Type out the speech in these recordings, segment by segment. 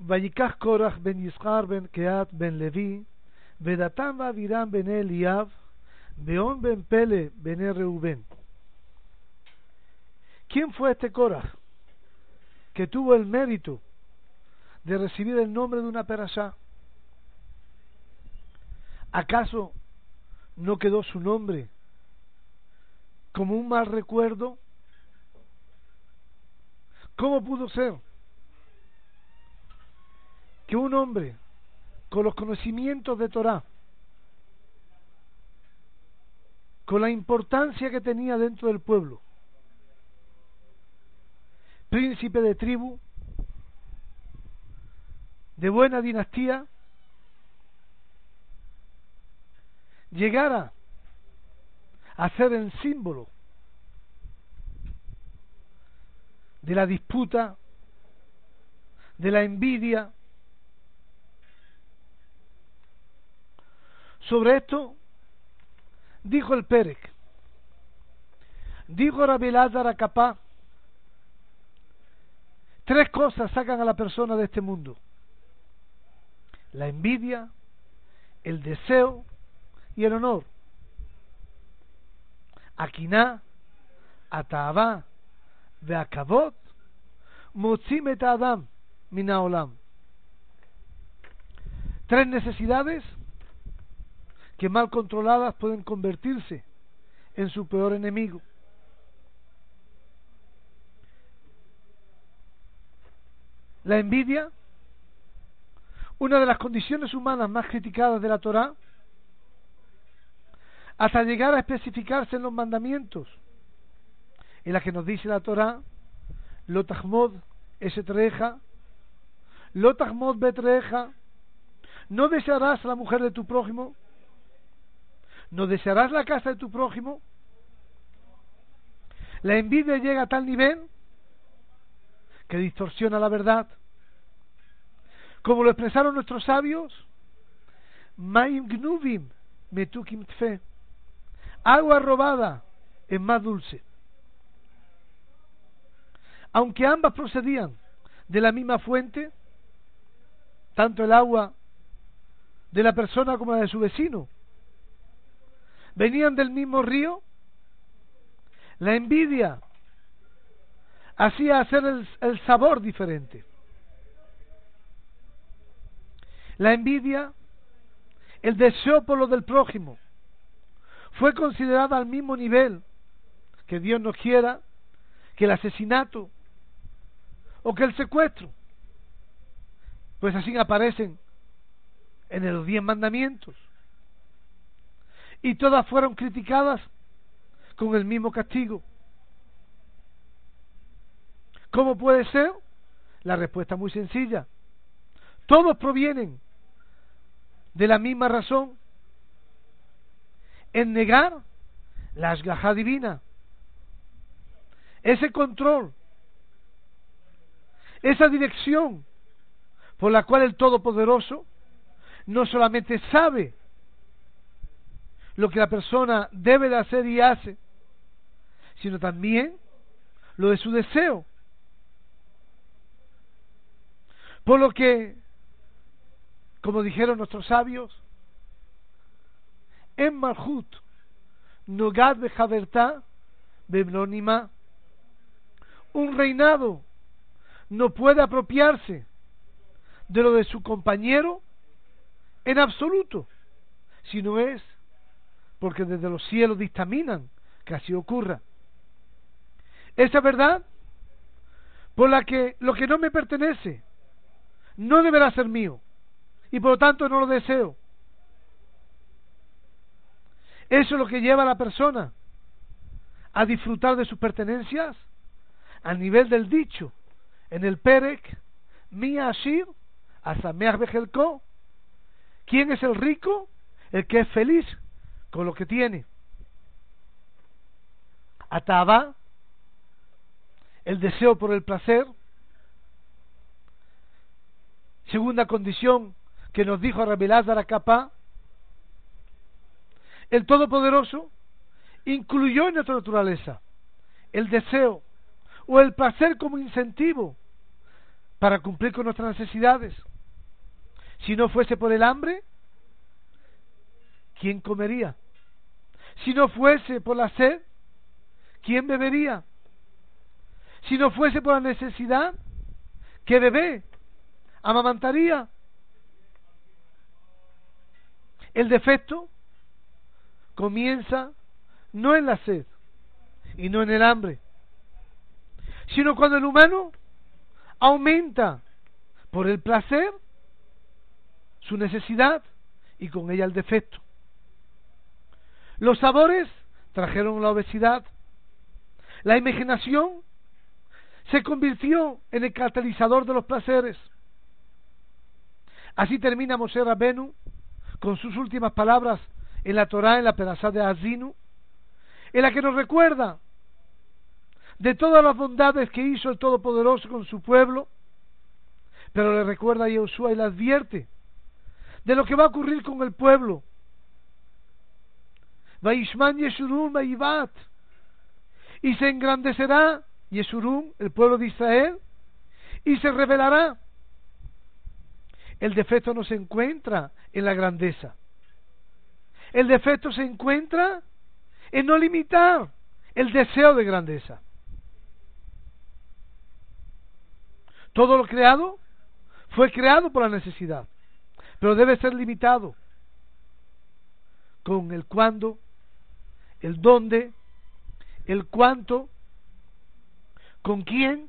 Vayikach Korach ben Yizhar ben Keat ben Levi, Vedatan Vaviram ben Eliab, Beón ben Pele ben Reuben. ¿Quién fue este Korach que tuvo el mérito de recibir el nombre de una perashá? ¿Acaso no quedó su nombre como un mal recuerdo? ¿Cómo pudo ser que un hombre con los conocimientos de Torá, con la importancia que tenía dentro del pueblo, príncipe de tribu, de buena dinastía, llegara a ser el símbolo de la disputa, de la envidia? Sobre esto dijo el Perek, dijo Rabbi Elazar Akapá, tres cosas sacan a la persona de este mundo: la envidia, el deseo y el honor. Akiná, Ata'avá, Ve'akavod, Motzim et Adam min ha'olam. Tres necesidades que mal controladas pueden convertirse en su peor enemigo. La envidia, una de las condiciones humanas más criticadas de la Torá, hasta llegar a especificarse en los mandamientos, en la que nos dice la Torá: Lo tachmod esetreja, lo tachmod betreja, no desearás a la mujer de tu prójimo, no desearás la casa de tu prójimo. La envidia llega a tal nivel que distorsiona la verdad, como lo expresaron nuestros sabios: Maim gnuvim metukim tfe, agua robada es más dulce. Aunque ambas procedían de la misma fuente, tanto el agua de la persona como la de su vecino venían del mismo río, la envidia hacía hacer el sabor diferente. La envidia, el deseo por lo del prójimo, fue considerada al mismo nivel, que Dios no quiera, que el asesinato o que el secuestro, pues así aparecen en los 10 mandamientos, y todas fueron criticadas con el mismo castigo. ¿Cómo puede ser? La respuesta es muy sencilla: todos provienen de la misma razón, en negar la ashgajá divina, ese control, esa dirección por la cual el Todopoderoso no solamente sabe lo que la persona debe de hacer y hace, sino también lo de su deseo. Por lo que, como dijeron nuestros sabios, en Malhut Nogad bejavertá bebnonima, un reinado no puede apropiarse de lo de su compañero en absoluto, si no es porque desde los cielos dictaminan que así ocurra. Esa verdad por la que lo que no me pertenece no deberá ser mío, y por lo tanto no lo deseo. Eso es lo que lleva a la persona a disfrutar de sus pertenencias al nivel del dicho en el Perek: Mi Ashir Asameach Bejelko. ¿Quién es el rico? El que es feliz con lo que tiene. Ataba, el deseo por el placer. Segunda condición que nos dijo Rabbi Elazar Akapá: el Todopoderoso incluyó en nuestra naturaleza el deseo o el placer como incentivo para cumplir con nuestras necesidades. Si no fuese por el hambre, ¿quién comería? Si no fuese por la sed, ¿quién bebería? Si no fuese por la necesidad, ¿qué bebé amamantaría? El defecto comienza no en la sed y no en el hambre, sino cuando el humano aumenta por el placer su necesidad y con ella el defecto. Los sabores trajeron la obesidad. La imaginación se convirtió en el catalizador de los placeres. Así termina Moshe Rabenu con sus últimas palabras en la Torá, en la Perashá de Azinu, en la que nos recuerda de todas las bondades que hizo el Todopoderoso con su pueblo, pero le recuerda a Yoshua y le advierte de lo que va a ocurrir con el pueblo. Vaishman Yeshurun Vaivat, y se engrandecerá Yeshurun, el pueblo de Israel, y se revelará. El defecto no se encuentra en la grandeza. El defecto se encuentra en no limitar el deseo de grandeza. Todo lo creado fue creado por la necesidad, pero debe ser limitado con el cuándo, el dónde, el cuánto, con quién,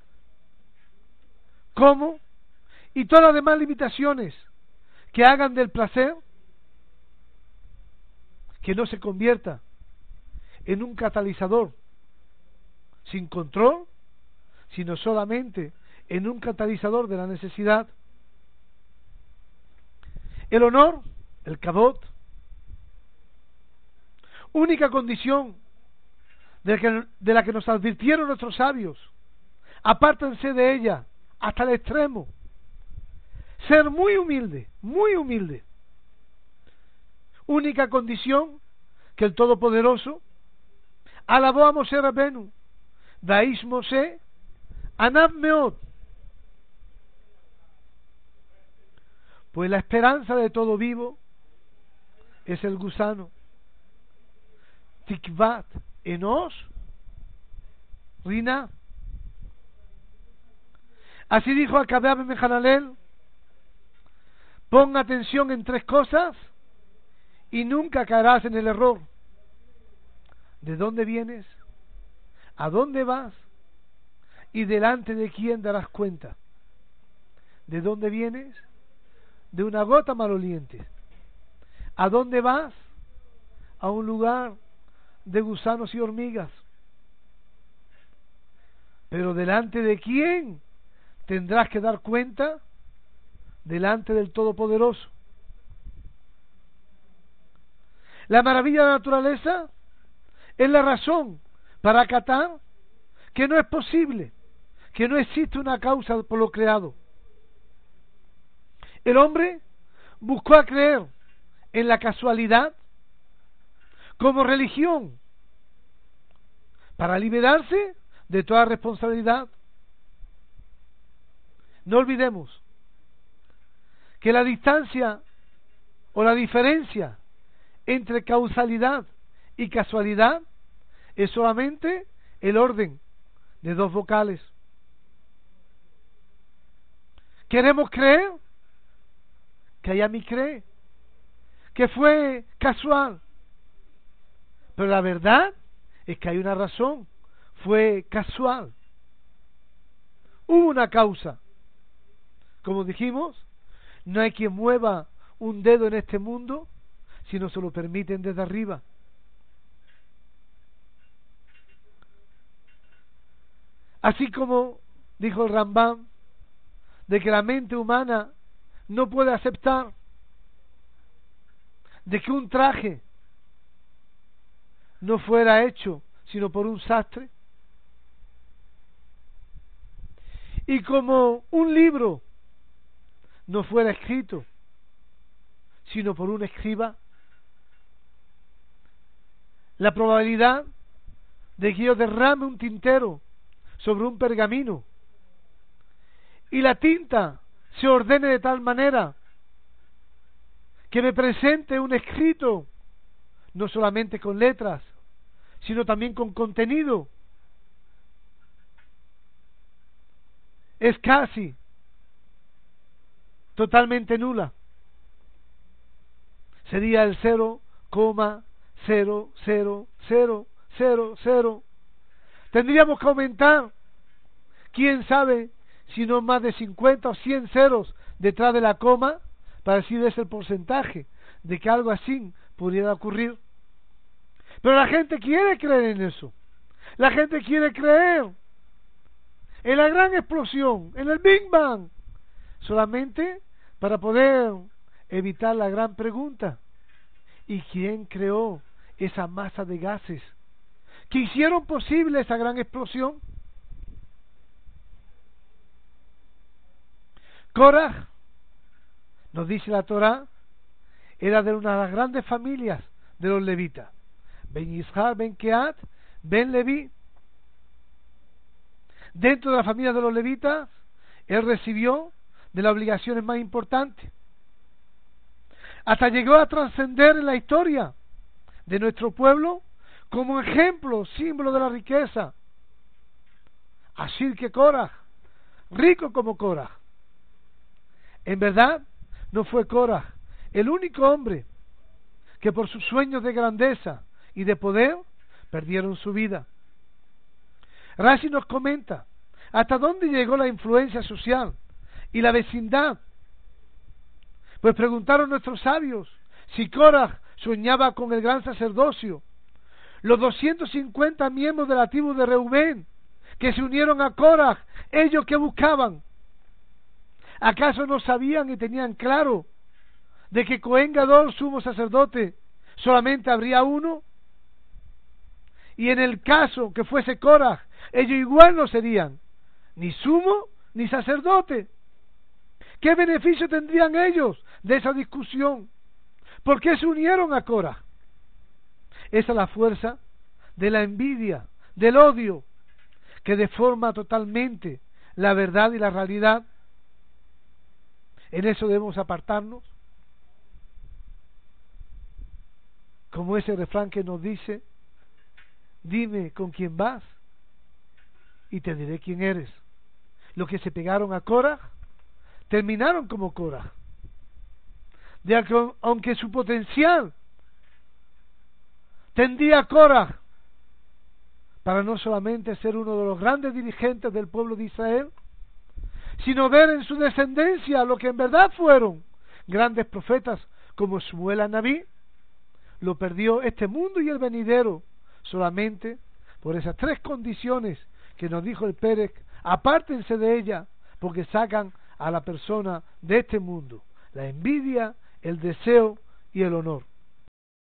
cómo y todas las demás limitaciones que hagan del placer que no se convierta en un catalizador sin control, sino solamente en un catalizador de la necesidad. El honor, el kavod, única condición de la que nos advirtieron nuestros sabios, apártense de ella hasta el extremo. Ser muy humilde, única condición que el Todopoderoso alabó a Moshe Rabenu, Daish Moshe Anab Meod, pues la esperanza de todo vivo es el gusano. Tikvat Enos Rina. Así dijo Acabea ben Mehanalel: pon atención en tres cosas y nunca caerás en el error. ¿De dónde vienes? ¿A dónde vas? ¿Y delante de quién darás cuenta? ¿De dónde vienes? De una gota maloliente. ¿A dónde vas? A un lugar de gusanos y hormigas. Pero ¿delante de quién tendrás que dar cuenta? Delante del Todopoderoso. La maravilla de la naturaleza es la razón para acatar que no es posible, que no existe una causa por lo creado. El hombre buscó a creer en la casualidad como religión para liberarse de toda responsabilidad. No olvidemos que la distancia o la diferencia entre causalidad y casualidad es solamente el orden de dos vocales. Queremos creer que Hayami cree que fue casual, pero la verdad es que hay una razón, fue casual. Hubo una causa. Como dijimos, no hay quien mueva un dedo en este mundo si no se lo permiten desde arriba. Así como dijo el Rambam, de que la mente humana no puede aceptar de que un traje no fuera hecho sino por un sastre, y como un libro no fuera escrito sino por un escriba, la probabilidad de que yo derrame un tintero sobre un pergamino y la tinta se ordene de tal manera que me presente un escrito, no solamente con letras, sino también con contenido, es casi totalmente nula. Sería el 0,00000. Tendríamos que aumentar, quién sabe, si no más de 50 o 100 ceros detrás de la coma, para decir es el porcentaje de que algo así pudiera ocurrir. Pero la gente quiere creer en eso. La gente quiere creer en la gran explosión, en el Big Bang, solamente para poder evitar la gran pregunta: ¿y quién creó esa masa de gases que hicieron posible esa gran explosión? Korah, nos dice la Torá, era de una de las grandes familias de los levitas, Ben Yishar, Ben Keat, Ben Leví. Dentro de la familia de los levitas, él recibió de las obligaciones más importantes, hasta llegó a trascender en la historia de nuestro pueblo como ejemplo, símbolo de la riqueza. Así que Korah, rico como Korah. En verdad, no fue Korah el único hombre que por sus sueños de grandeza y de poder perdieron su vida. Rashi nos comenta hasta dónde llegó la influencia social y la vecindad. Pues preguntaron nuestros sabios si Korah soñaba con el gran sacerdocio. Los 250 miembros de la tribu de Reubén que se unieron a Korah, ellos que buscaban, ¿acaso no sabían y tenían claro de que Cohen Gadol, sumo sacerdote, solamente habría uno? Y en el caso que fuese Korah, ellos igual no serían ni sumo ni sacerdote. ¿Qué beneficio tendrían ellos de esa discusión? ¿Por qué se unieron a Korah? Esa es la fuerza de la envidia, del odio, que deforma totalmente la verdad y la realidad. En eso debemos apartarnos, como ese refrán que nos dice: dime con quién vas y te diré quién eres. Los que se pegaron a Korah terminaron como Korah, aunque su potencial tendría Korah para no solamente ser uno de los grandes dirigentes del pueblo de Israel, sino ver en su descendencia lo que en verdad fueron grandes profetas como Shmuel Anabí. Lo perdió este mundo y el venidero solamente por esas tres condiciones que nos dijo el Pérez: apártense de ella, porque sacan a la persona de este mundo: la envidia, el deseo y el honor.